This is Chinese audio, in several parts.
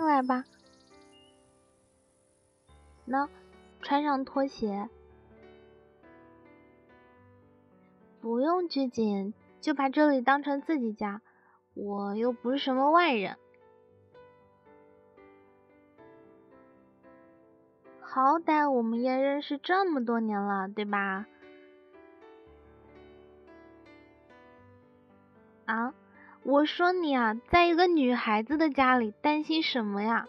进来吧。那，穿上拖鞋。不用拘谨，就把这里当成自己家，我又不是什么外人。好歹我们也认识这么多年了，对吧？啊，我说你啊，在一个女孩子的家里担心什么呀？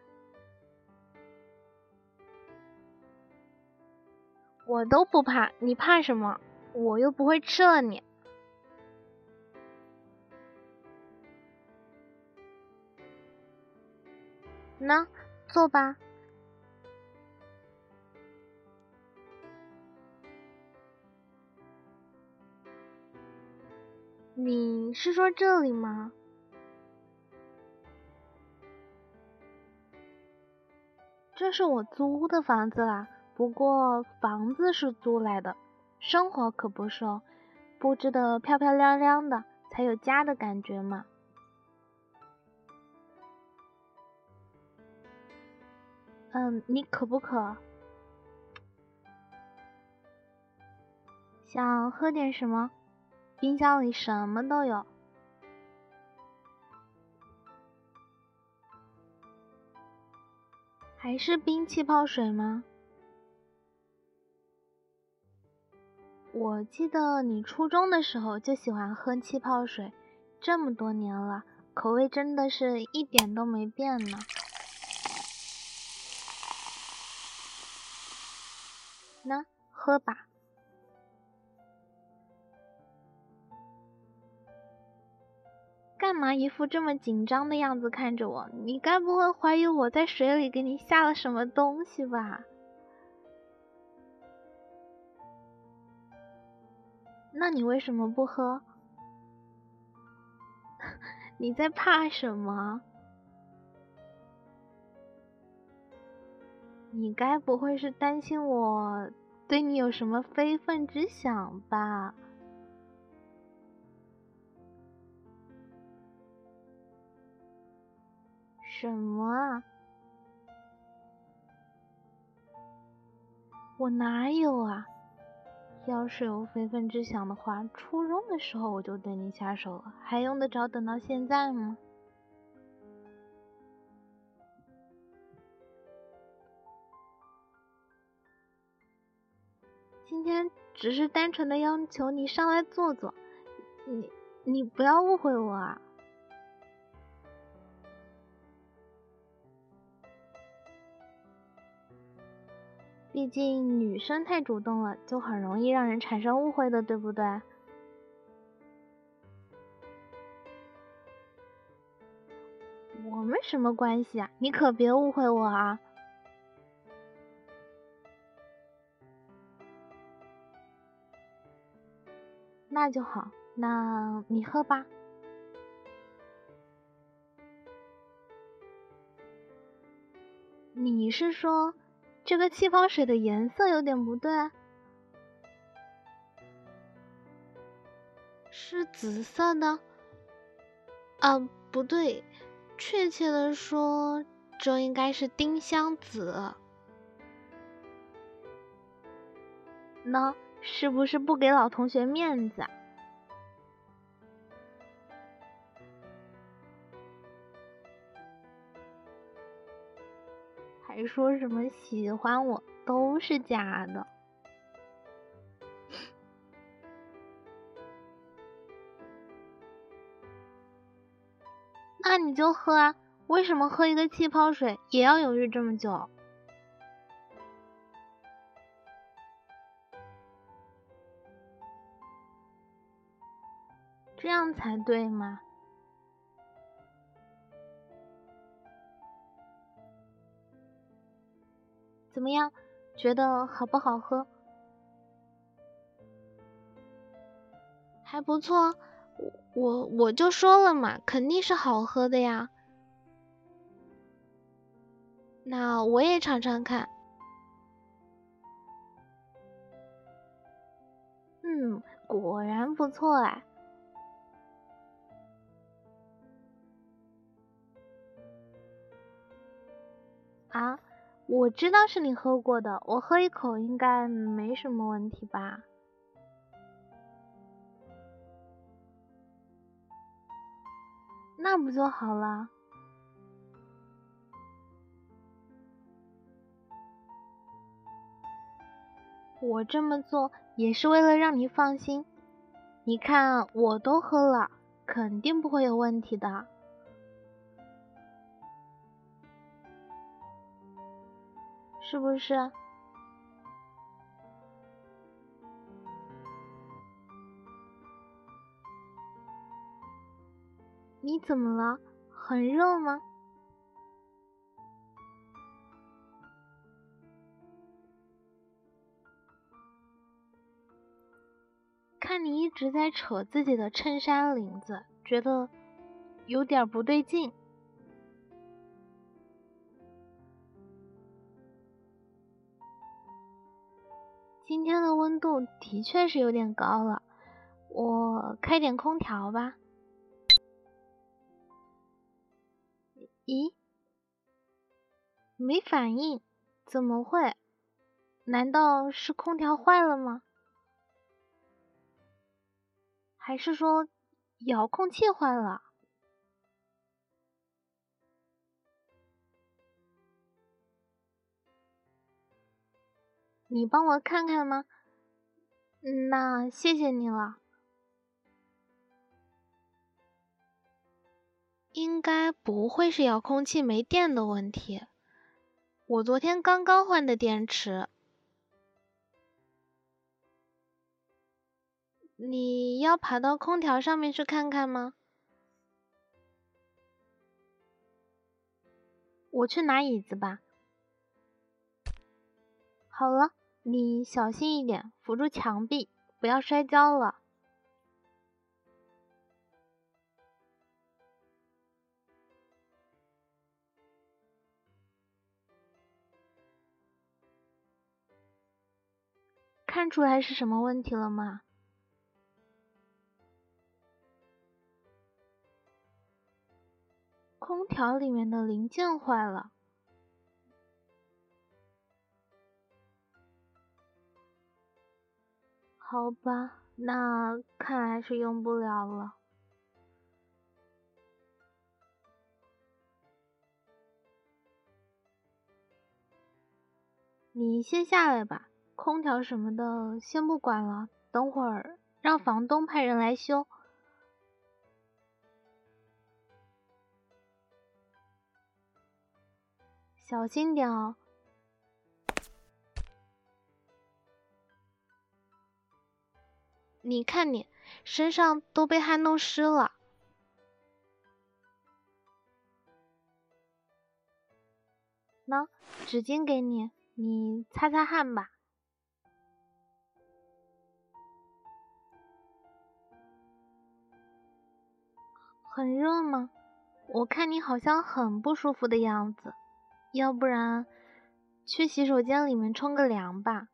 我都不怕，你怕什么？我又不会吃了你。那，坐吧。你是说这里吗？这是我租的房子啦，不过房子是租来的，生活可不是哦，布置得漂漂亮亮的，才有家的感觉嘛。你渴不渴？想喝点什么？冰箱里什么都有。还是冰气泡水吗？我记得你初中的时候就喜欢喝气泡水，这么多年了，口味真的是一点都没变呢。那，喝吧。干嘛一副这么紧张的样子看着我？你该不会怀疑我在水里给你下了什么东西吧？那你为什么不喝？你在怕什么？你该不会是担心我对你有什么非分之想吧？什么啊？我哪有啊？要是有非分之想的话，初中的时候我就对你下手了，还用得着等到现在吗？今天只是单纯的要求你上来坐坐，你不要误会我啊。毕竟女生太主动了，就很容易让人产生误会的，对不对？我们什么关系啊？你可别误会我啊。那就好，那你喝吧。你是说这个气泡水的颜色有点不对？是紫色的？啊，不对，确切的说，这应该是丁香紫。那是不是不给老同学面子啊？还说什么喜欢我都是假的。那你就喝啊，为什么喝一个气泡水也要犹豫这么久？这样才对嘛。怎么样，觉得好不好喝？还不错，我就说了嘛，肯定是好喝的呀。那我也尝尝看。果然不错哎。 我知道是你喝过的，我喝一口应该没什么问题吧？那不就好了？我这么做也是为了让你放心。你看，我都喝了，肯定不会有问题的。是不是？你怎么了？很热吗？看你一直在扯自己的衬衫领子，觉得有点不对劲。今天的温度的确是有点高了，我开点空调吧。咦，没反应？怎么会？难道是空调坏了吗？还是说遥控器坏了？你帮我看看吗？那谢谢你了。应该不会是遥控器没电的问题。我昨天刚刚换的电池。你要爬到空调上面去看看吗？我去拿椅子吧。好了，你小心一点，扶住墙壁，不要摔跤了。看出来是什么问题了吗？空调里面的零件坏了。好吧，那看来是用不了了。你先下来吧，空调什么的先不管了，等会儿让房东派人来修。小心点哦。你看你身上都被汗弄湿了。喏，纸巾给你，你擦擦汗吧。很热吗？我看你好像很不舒服的样子，要不然去洗手间里面冲个凉吧，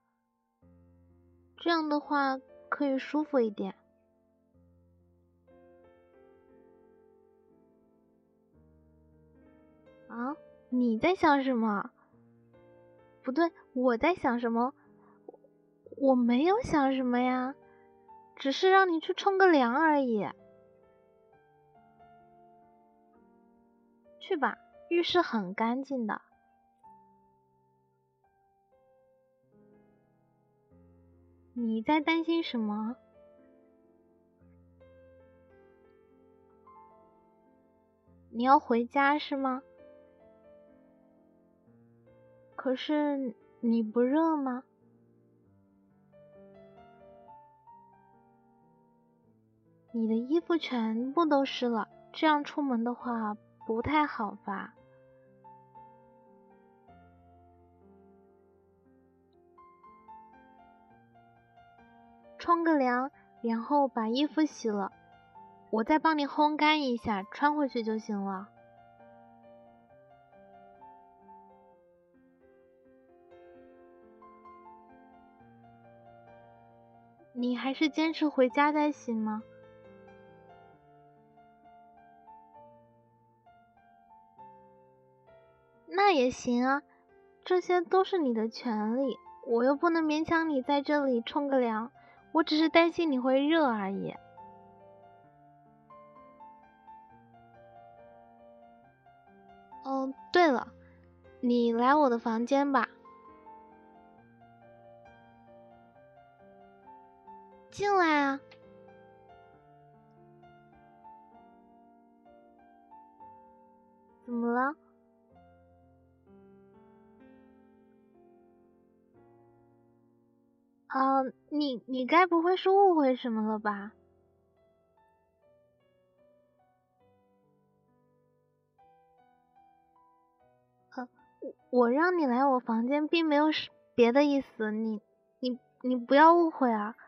这样的话可以舒服一点。啊，你在想什么？不对，我在想什么？我没有想什么呀，只是让你去冲个凉而已。去吧，浴室很干净的。你在担心什么？你要回家是吗？可是你不热吗？你的衣服全部都湿了，这样出门的话不太好吧？冲个凉，然后把衣服洗了，我再帮你烘干一下，穿回去就行了。你还是坚持回家再洗吗？那也行啊， 这些都是你的权利，我又不能勉强你在这里冲个凉，我只是担心你会热而已。哦，对了，你来我的房间吧。进来啊。怎么了？你该不会是误会什么了吧？我让你来我房间，并没有别的意思，你不要误会啊。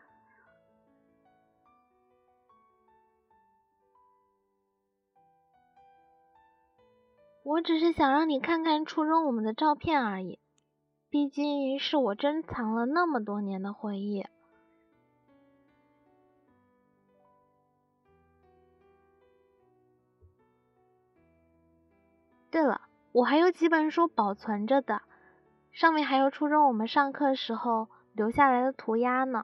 我只是想让你看看初中我们的照片而已，毕竟是我珍藏了那么多年的回忆。对了，我还有几本书保存着的，上面还有初中我们上课时候留下来的涂鸦呢。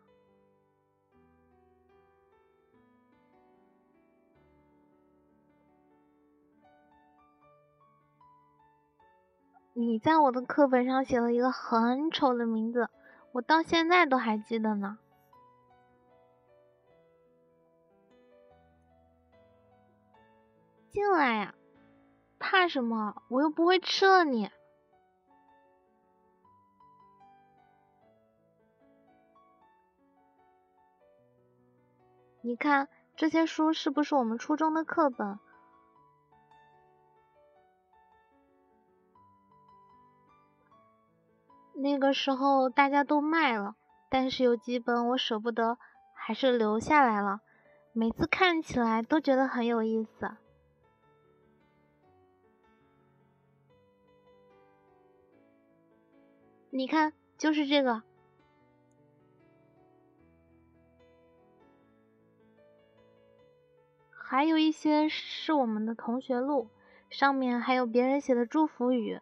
你在我的课本上写了一个很丑的名字，我到现在都还记得呢。进来呀，怕什么？我又不会吃了你。你看，这些书是不是我们初中的课本？那个时候大家都卖了，但是有几本我舍不得，还是留下来了。每次看起来都觉得很有意思。你看，就是这个。还有一些是我们的同学录，上面还有别人写的祝福语。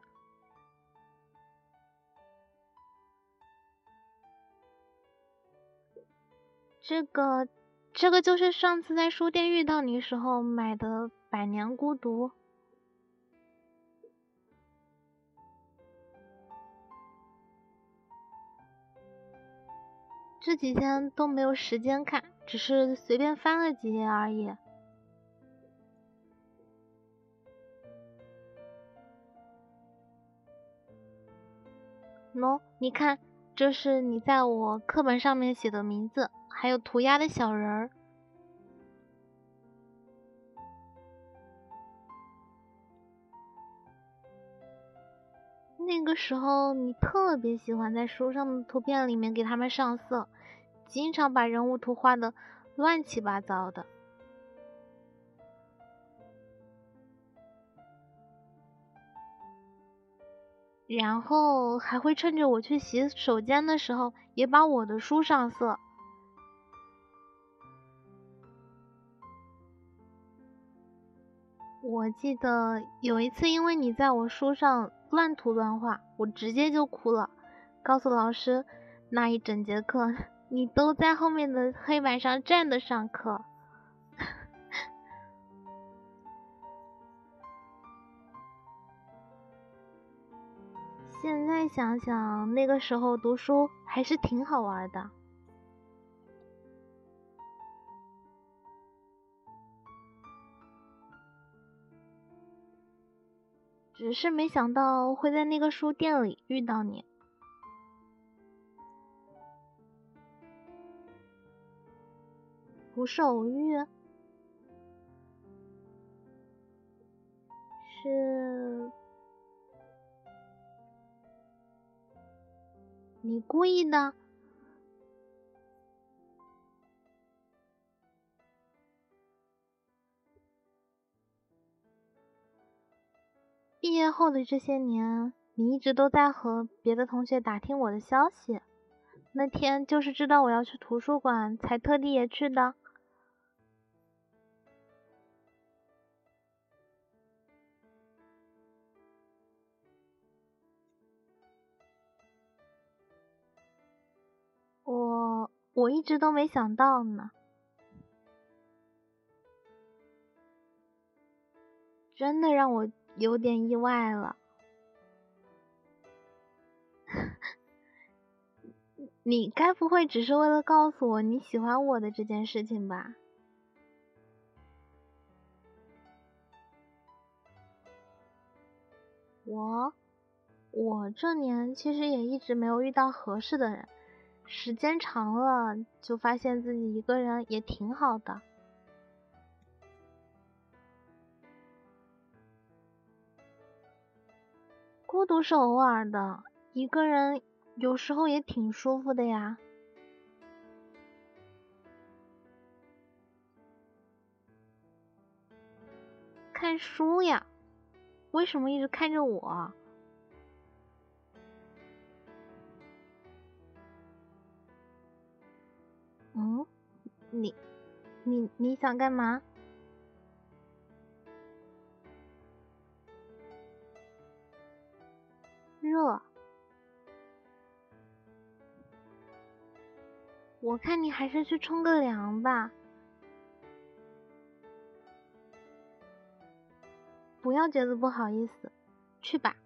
这个就是上次在书店遇到你时候买的《百年孤独》。这几天都没有时间看，只是随便翻了几页而已。喏，你看，这是你在我课本上面写的名字，还有涂鸦的小人儿。那个时候你特别喜欢在书上的图片里面给他们上色，经常把人物图画的乱七八糟的。然后还会趁着我去洗手间的时候，也把我的书上色。我记得有一次，因为你在我书上乱涂乱画，我直接就哭了，告诉老师，那一整节课你都在后面的黑板上站着上课。现在想想，那个时候读书还是挺好玩的。只是没想到会在那个书店里遇到你。不是偶遇，是你故意的。毕业后的这些年，你一直都在和别的同学打听我的消息。那天就是知道我要去图书馆，才特地也去的。 我一直都没想到呢，真的让我有点意外了。你该不会只是为了告诉我你喜欢我的这件事情吧？我这年其实也一直没有遇到合适的人，时间长了就发现自己一个人也挺好的。孤独是偶尔的，一个人有时候也挺舒服的呀。看书呀，为什么一直看着我？嗯，你你想干嘛？热，我看你还是去冲个凉吧。不要觉得不好意思，去吧。